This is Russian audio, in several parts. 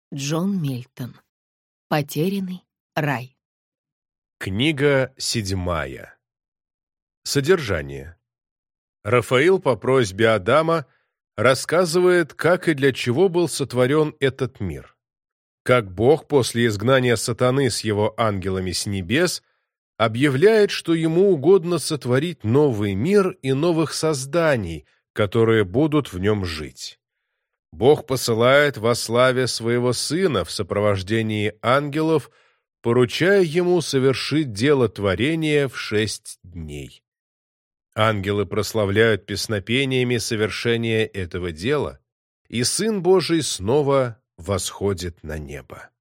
Джон Мильтон. Потерянный рай. Книга 7. Содержание. Рафаил по просьбе Адама рассказывает, как и для чего был сотворен этот мир. Как Бог после изгнания сатаны с его ангелами с небес объявляет, что ему угодно сотворить новый мир и новых созданий, которые будут в нем жить. Бог посылает во славе своего Сына в сопровождении ангелов, поручая ему совершить дело творения в 6 дней. Ангелы прославляют песнопениями совершение этого дела, и Сын Божий снова восходит на небо.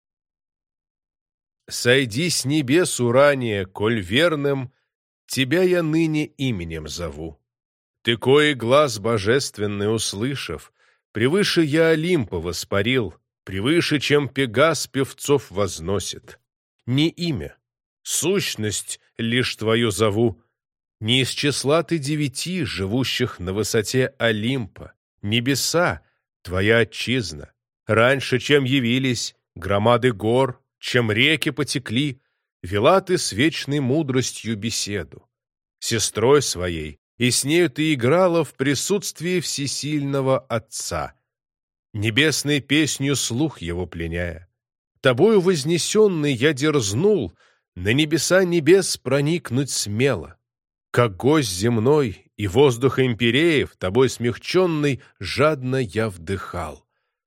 «Сойди с небес урания, коль верным, тебя я ныне именем зову. Ты, кои глаз божественный услышав, превыше я Олимпа воспарил, превыше, чем Пегас певцов возносит. Не имя, сущность лишь твою зову. Не из числа ты 9, живущих на высоте Олимпа. Небеса — твоя отчизна. Раньше, чем явились громады гор, чем реки потекли, вела ты с вечной мудростью беседу. Сестрой своей, и с нею ты играла в присутствии всесильного Отца, небесной песнью слух его пленяя. Тобою вознесенный я дерзнул на небеса небес проникнуть смело. Как гость земной и воздух импереев, тобой смягченный, жадно я вдыхал.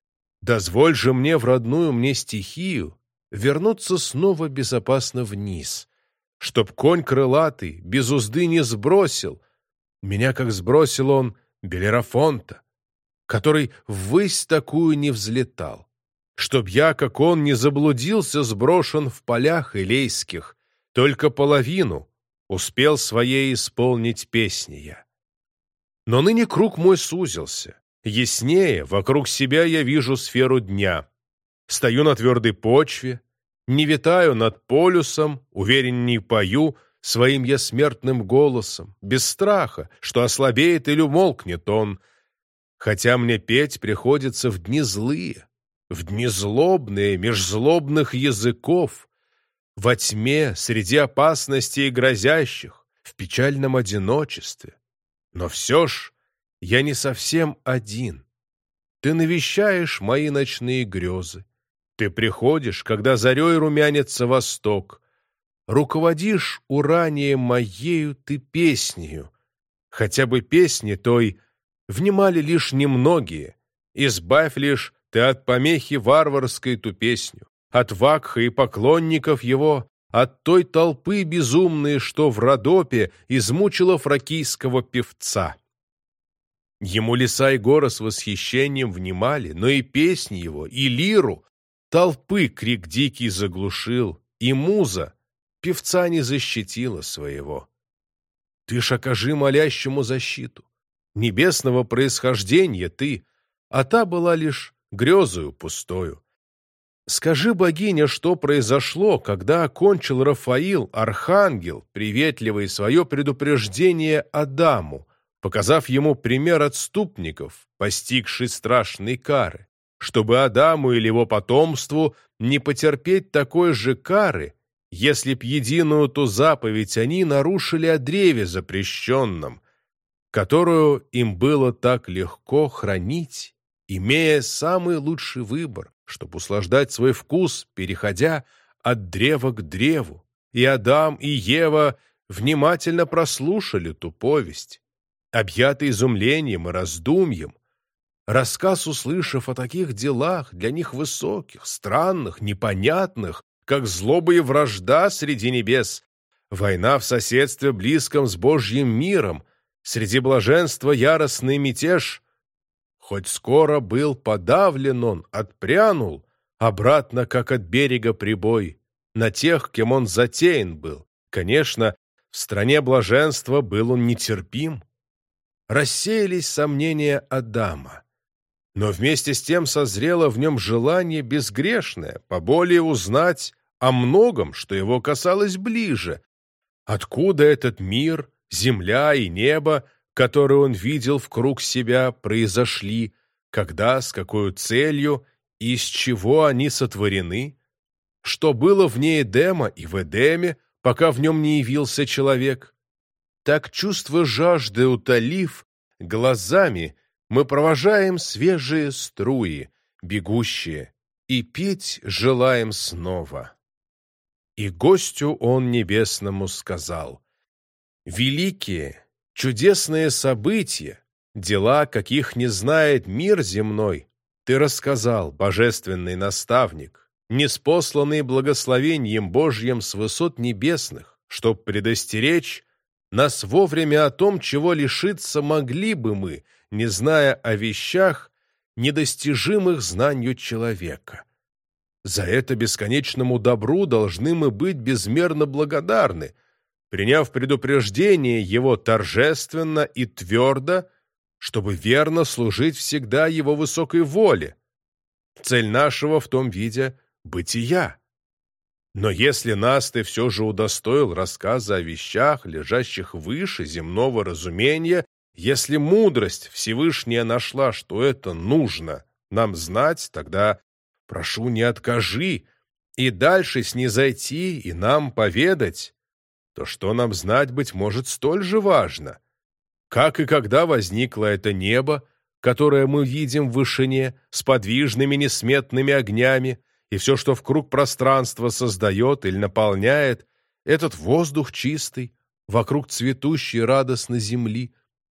Дозволь же мне в родную мне стихию вернуться снова безопасно вниз, чтоб конь крылатый без узды не сбросил меня, как сбросил он Белерафонта, который ввысь такую не взлетал, чтоб я, как он, не заблудился, сброшен в полях илейских, только половину успел своей исполнить песни я. Но ныне круг мой сузился, яснее вокруг себя я вижу сферу дня. Стою на твердой почве, не витаю над полюсом, уверенней пою своим я смертным голосом, без страха, что ослабеет или умолкнет он, хотя мне петь приходится в дни злые, в дни злобные, меж злобных языков, во тьме, среди опасностей грозящих, в печальном одиночестве. Но все ж я не совсем один. Ты навещаешь мои ночные грезы. Ты приходишь, когда зарей румянится восток. Руководишь уранием моею ты песнею. Хотя бы песни той внимали лишь немногие. Избавь лишь ты от помехи варварской ту песню, от вакха и поклонников его, от той толпы безумной, что в Родопе измучила фракийского певца. Ему леса и горы с восхищением внимали, но и песни его, и лиру толпы крик дикий заглушил, и муза певца не защитила своего. Ты ж окажи молящему защиту. Небесного происхождения ты, а та была лишь грезою пустою. Скажи, богиня, что произошло, когда окончил Рафаил, архангел, приветливый, свое предупреждение Адаму, показав ему пример отступников, постигший страшной кары, чтобы Адаму или его потомству не потерпеть такой же кары, если б единую ту заповедь они нарушили о древе запрещенном, которую им было так легко хранить, имея самый лучший выбор, чтобы услаждать свой вкус, переходя от древа к древу. И Адам, и Ева внимательно прослушали ту повесть, объятый изумлением и раздумьем, рассказ услышав о таких делах, для них высоких, странных, непонятных, как злоба и вражда среди небес, война в соседстве близком с Божьим миром, среди блаженства яростный мятеж. Хоть скоро был подавлен он, отпрянул, обратно, как от берега прибой, на тех, кем он затеян был. Конечно, в стране блаженства был он нетерпим. Рассеялись сомнения Адама, но вместе с тем созрело в нем желание безгрешное, поболее узнать о многом, что его касалось ближе. Откуда этот мир, земля и небо, которые он видел вкруг себя, произошли, когда, с какой целью Из чего они сотворены? Что было вне Эдема и в Эдеме, пока в нем не явился человек? Так чувство жажды утолив, глазами мы провожаем свежие струи, бегущие, и пить желаем снова. И гостю он небесному сказал: великие, чудесные события, дела, каких не знает мир земной, ты рассказал, божественный наставник, ниспосланный благословением Божьим с высот небесных, чтоб предостеречь нас вовремя о том, чего лишиться могли бы мы, не зная о вещах, недостижимых знанию человека. За это бесконечному добру должны мы быть безмерно благодарны, приняв предупреждение его торжественно и твердо, чтобы верно служить всегда его высокой воле. Цель нашего в том виде — бытия. Но если нас ты все же удостоил рассказа о вещах, лежащих выше земного разумения, если мудрость Всевышняя нашла, что это нужно нам знать, тогда, прошу, не откажи, и дальше снизойти и нам поведать, то что нам знать, быть может, столь же важно, как и когда возникло это небо, которое мы видим в вышине, с подвижными несметными огнями, и все, что вкруг пространства создает или наполняет, этот воздух чистый, вокруг цветущей радостно земли.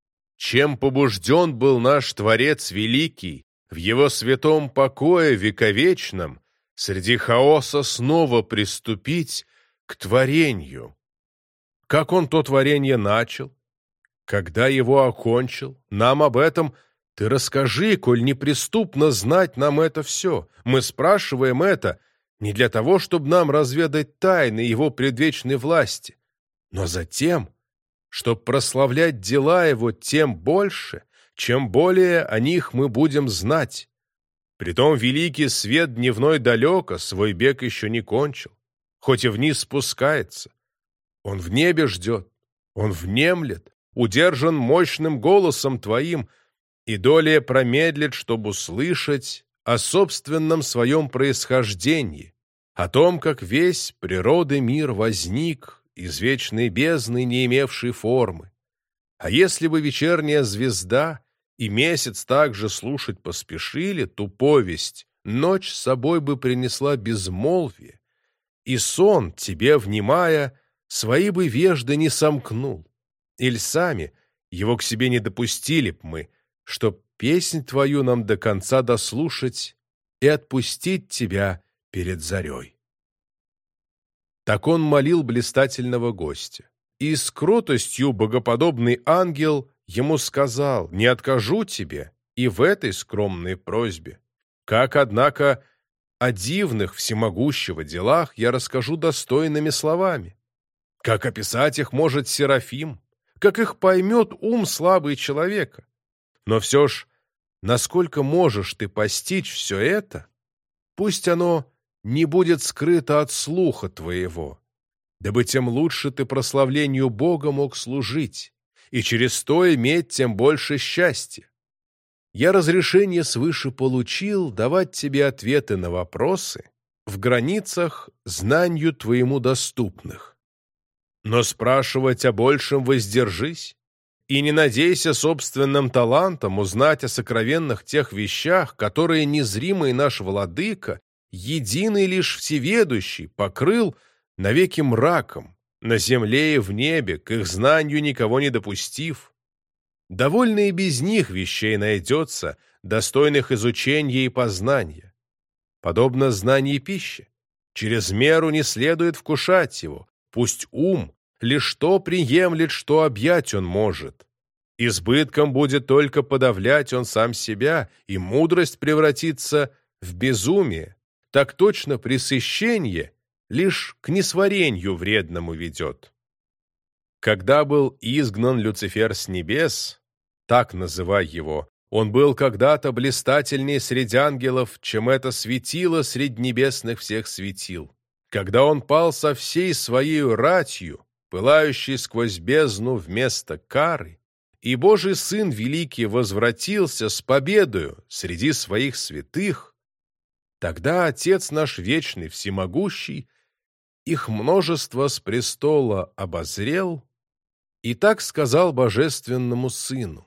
Чем побужден был наш Творец Великий в его святом покое вековечном среди хаоса снова приступить к творению? Как он то творение начал? Когда его окончил? Нам об этом ты расскажи, коль неприступно знать нам это все. Мы спрашиваем это не для того, чтобы нам разведать тайны его предвечной власти, но затем, чтобы прославлять дела его тем больше, чем более о них мы будем знать. Притом великий свет дневной далеко, свой бег еще не кончил, хоть и вниз спускается. Он в небе ждет, он внемлет, удержан мощным голосом твоим, и долее промедлит, чтобы услышать о собственном своем происхождении, о том, как весь природы мир возник из вечной бездны, не имевшей формы. А если бы вечерняя звезда и месяц также слушать поспешили, ту повесть ночь с собой бы принесла безмолвие, и сон, тебе внимая, свои бы вежды не сомкнул, или сами его к себе не допустили б мы, чтоб песнь твою нам до конца дослушать и отпустить тебя перед зарей. Так он молил блистательного гостя, и с кротостью богоподобный ангел ему сказал: не откажу тебе и в этой скромной просьбе. Как, однако, о дивных всемогущего делах я расскажу достойными словами. Как описать их может Серафим, как их поймет ум слабый человека. Но все ж, насколько можешь ты постичь все это, пусть оно не будет скрыто от слуха твоего, дабы тем лучше ты прославлению Бога мог служить, и через то иметь тем больше счастья. Я разрешение свыше получил давать тебе ответы на вопросы в границах знанию твоему доступных. Но спрашивать о большем воздержись, и не надейся собственным талантом узнать о сокровенных тех вещах, которые незримый наш владыка, единый лишь всеведущий, покрыл навеки мраком, на земле и в небе, к их знанию никого не допустив. Довольно и без них вещей найдется, достойных изучения и познания. Подобно знанию пищи, через меру не следует вкушать его, пусть ум лишь то приемлет, что объять он может. Избытком будет только подавлять он сам себя, и мудрость превратится в безумие. Так точно пресыщение лишь к несварению вредному ведет. Когда был изгнан Люцифер с небес, так называй его, он был когда-то блистательней среди ангелов, чем это светило среди небесных всех светил. Когда он пал со всей своей ратью, пылающей сквозь бездну вместо кары, и Божий Сын Великий возвратился с победою среди своих святых, Тогда Отец наш вечный, всемогущий, их множество с престола обозрел и так сказал божественному Сыну: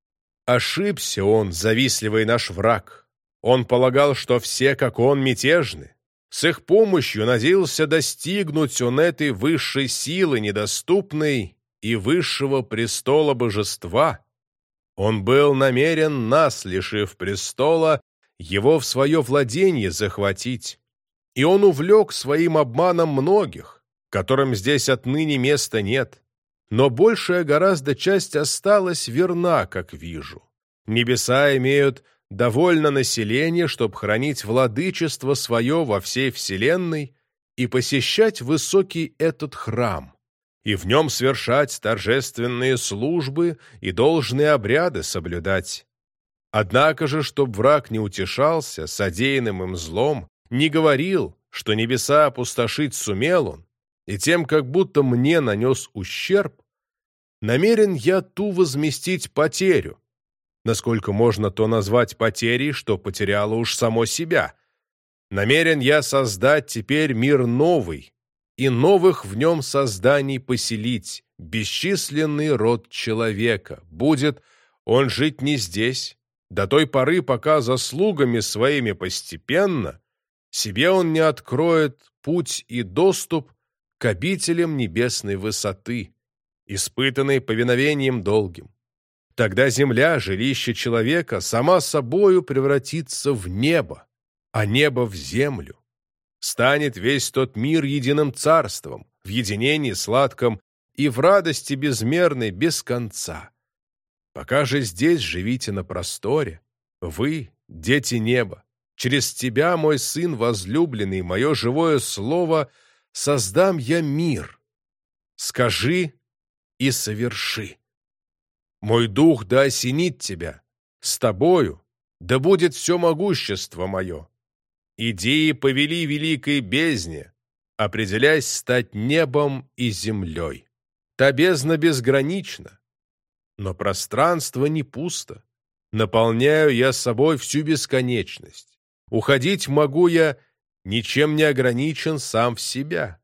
«Ошибся он, завистливый наш враг. Он полагал, что все, как он, мятежны. С их помощью надеялся достигнуть он этой высшей силы, недоступной и высшего престола божества. Он был намерен нас, лишив престола, его в свое владение захватить. И он увлек своим обманом многих, которым здесь отныне места нет. Но большая гораздо часть осталась верна, как вижу. Небеса имеют довольно населения, чтобы хранить владычество свое во всей вселенной и посещать высокий этот храм, и в нем совершать торжественные службы и должные обряды соблюдать. Однако же, чтоб враг не утешался содеянным им злом, не говорил, что небеса опустошить сумел он, и тем как будто мне нанес ущерб, намерен я ту возместить потерю, насколько можно то назвать потерей, что потеряло уж само себя. Намерен я создать теперь мир новый, и новых в нем созданий поселить, бесчисленный род человека. Будет он жить не здесь, до той поры, пока заслугами своими постепенно себе он не откроет путь и доступ к обителям небесной высоты, испытанной повиновением долгим. Тогда земля, жилище человека, сама собою превратится в небо, а небо в землю. Станет весь тот мир единым царством, в единении сладком и в радости безмерной без конца. Пока же здесь живите на просторе, вы, дети неба, через тебя, мой сын возлюбленный, мое живое слово, создам я мир. Скажи и соверши. Мой дух да осенит тебя, с тобою да будет все могущество мое. Иди и повели великой бездне, определясь стать небом и землей. Та бездна безгранична, но пространство не пусто. Наполняю я собой всю бесконечность. Уходить могу я, ничем не ограничен сам в себя.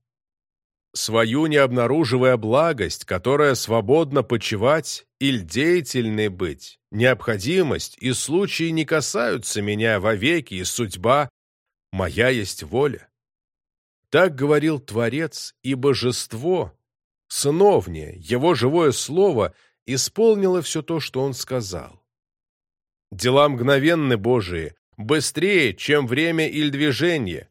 Свою не обнаруживая благость, которая свободно почивать или деятельной быть, необходимость и случаи не касаются меня вовеки, и судьба моя есть воля. Так говорил Творец, и божество, сыновнее, его живое слово, исполнило все то, что он сказал. Дела мгновенны Божии, быстрее, чем время или движение.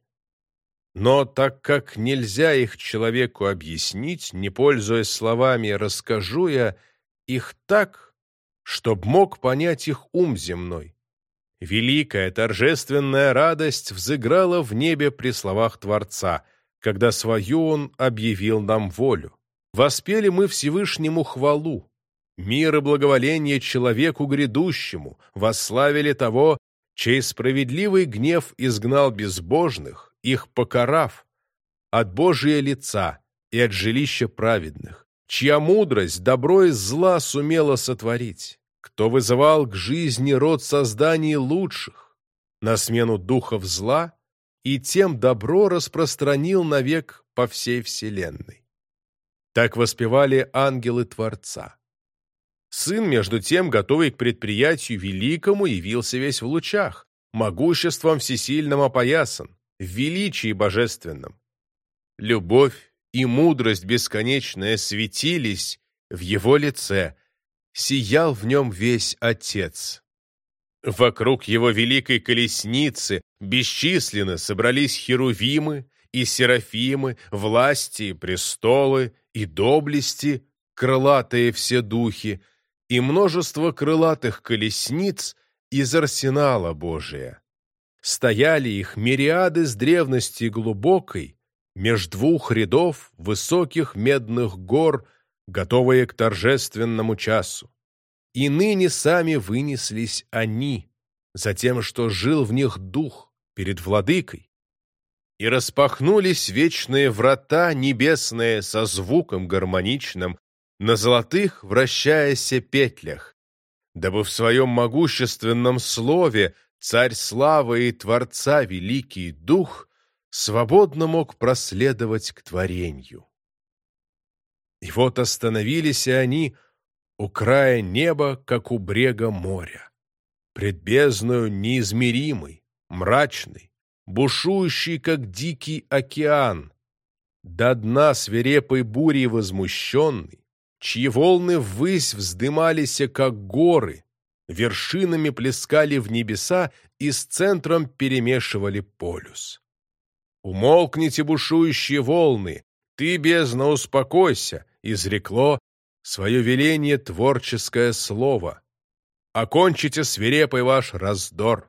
Но так как нельзя их человеку объяснить, не пользуясь словами, расскажу я их так, чтоб мог понять их ум земной. Великая торжественная радость взыграла в небе при словах Творца, когда свою он объявил нам волю. Воспели мы Всевышнему хвалу, мир и благоволение человеку грядущему, восславили того, чей справедливый гнев изгнал безбожных, их покарав, от Божия лица и от жилища праведных, чья мудрость добро из зла сумела сотворить, кто вызывал к жизни род созданий лучших, на смену духов зла, и тем добро распространил навек по всей вселенной. Так воспевали ангелы Творца. Сын, между тем, готовый к предприятию великому, явился весь в лучах, могуществом всесильным опоясан, в величии божественном. Любовь и мудрость бесконечная светились в его лице, сиял в нем весь Отец. Вокруг его великой колесницы бесчисленно собрались херувимы и серафимы, власти и престолы, и доблести, крылатые все духи, и множество крылатых колесниц из арсенала Божия. Стояли их мириады с древности глубокой, меж двух рядов высоких медных гор, готовые к торжественному часу. И ныне сами вынеслись они, за тем, что жил в них дух перед владыкой. И распахнулись вечные врата небесные со звуком гармоничным, на золотых вращаяся петлях, дабы в своем могущественном слове Царь славы и Творца великий Дух свободно мог проследовать к творенью. И вот остановились они у края неба, как у брега моря, пред бездною неизмеримой, мрачной, бушующей, как дикий океан, до дна свирепой бури возмущенный, чьи волны ввысь вздымались, как горы, вершинами плескали в небеса и с центром перемешивали полюс. «Умолкните, бушующие волны, ты, бездна, успокойся», изрекло свое веление творческое слово. «Окончите свирепый ваш раздор».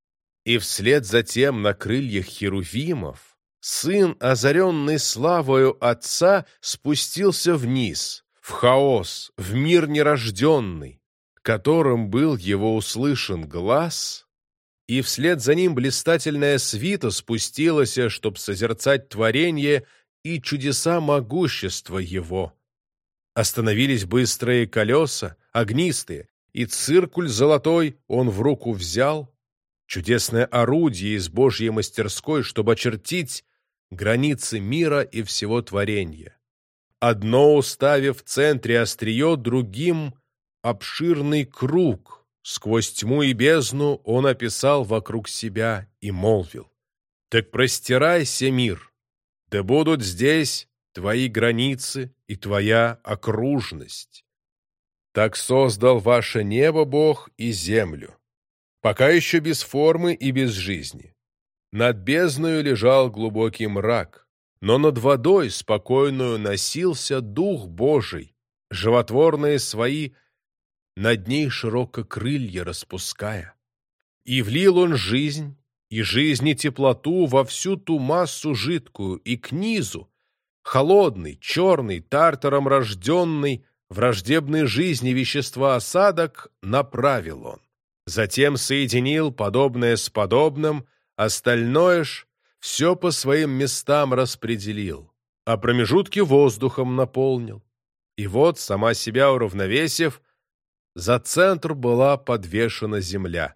И вслед за тем на крыльях херувимов сын, озаренный славою Отца, спустился вниз, в хаос, в мир нерожденный, которым был его услышан глас, и вслед за ним блистательная свита спустилась, чтоб созерцать творение и чудеса могущества его. Остановились быстрые колеса, огнистые, и циркуль золотой он в руку взял, чудесное орудие из Божьей мастерской, чтобы очертить границы мира и всего творения. Одно уставив в центре острие, другим обширный круг, сквозь тьму и бездну он описал вокруг себя и молвил: «Так простирайся, мир, да будут здесь твои границы и твоя окружность. Так создал ваше небо Бог и землю, пока еще без формы и без жизни. Над бездною лежал глубокий мрак, но над водой спокойную носился Дух Божий, животворные свои над ней широко крылья распуская. И влил он жизнь, и жизнь и теплоту во всю ту массу жидкую, и к низу, холодный, черный, тартаром рожденный, враждебной жизни вещества осадок направил он. Затем соединил подобное с подобным, остальное ж все по своим местам распределил, а промежутки воздухом наполнил. И вот, сама себя уравновесив, за центр была подвешена земля.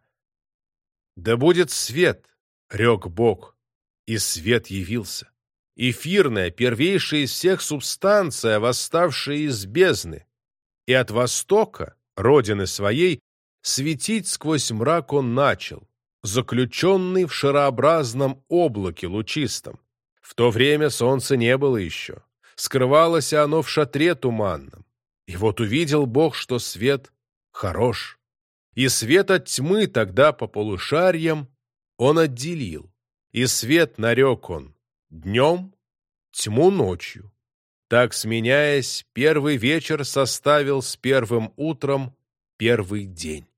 «Да будет свет!» — рек Бог, и свет явился. Эфирная, первейшая из всех субстанция, восставшая из бездны, и от востока, родины своей, светить сквозь мрак он начал, заключенный в шарообразном облаке лучистом. В то время солнца не было еще, скрывалось оно в шатре туманном. И вот увидел Бог, что свет хорош, и свет от тьмы тогда по полушарьям он отделил, и свет нарек он днем, тьму ночью. Так, сменяясь, первый вечер составил с первым утром первый день.